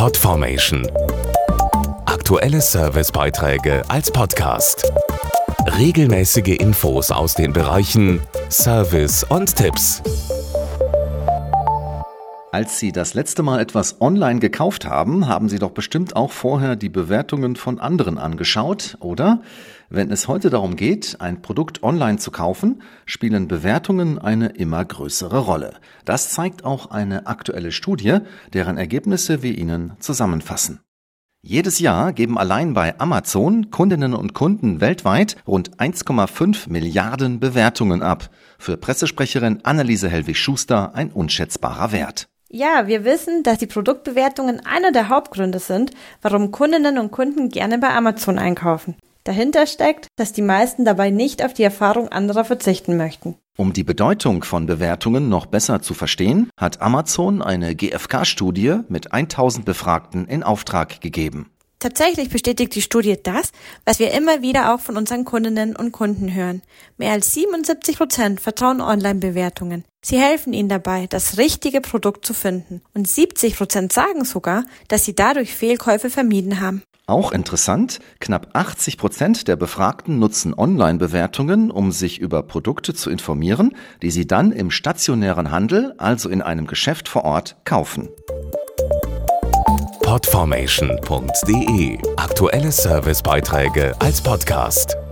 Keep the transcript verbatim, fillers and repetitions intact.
Podformation. Aktuelle Servicebeiträge als Podcast. Regelmäßige Infos aus den Bereichen Service und Tipps. Als Sie das letzte Mal etwas online gekauft haben, haben Sie doch bestimmt auch vorher die Bewertungen von anderen angeschaut, oder? Wenn es heute darum geht, ein Produkt online zu kaufen, spielen Bewertungen eine immer größere Rolle. Das zeigt auch eine aktuelle Studie, deren Ergebnisse wir Ihnen zusammenfassen. Jedes Jahr geben allein bei Amazon Kundinnen und Kunden weltweit rund eins Komma fünf Milliarden Bewertungen ab. Für Pressesprecherin Anneliese Hellwig-Schuster ein unschätzbarer Wert. Ja, wir wissen, dass die Produktbewertungen einer der Hauptgründe sind, warum Kundinnen und Kunden gerne bei Amazon einkaufen. Dahinter steckt, dass die meisten dabei nicht auf die Erfahrung anderer verzichten möchten. Um die Bedeutung von Bewertungen noch besser zu verstehen, hat Amazon eine G F K-Studie mit tausend Befragten in Auftrag gegeben. Tatsächlich bestätigt die Studie das, was wir immer wieder auch von unseren Kundinnen und Kunden hören. Mehr als siebenundsiebzig Prozent vertrauen Online-Bewertungen. Sie helfen ihnen dabei, das richtige Produkt zu finden. Und siebzig Prozent sagen sogar, dass sie dadurch Fehlkäufe vermieden haben. Auch interessant, knapp achtzig Prozent der Befragten nutzen Online-Bewertungen, um sich über Produkte zu informieren, die sie dann im stationären Handel, also in einem Geschäft vor Ort, kaufen. Podformation punkt de. Aktuelle Servicebeiträge als Podcast.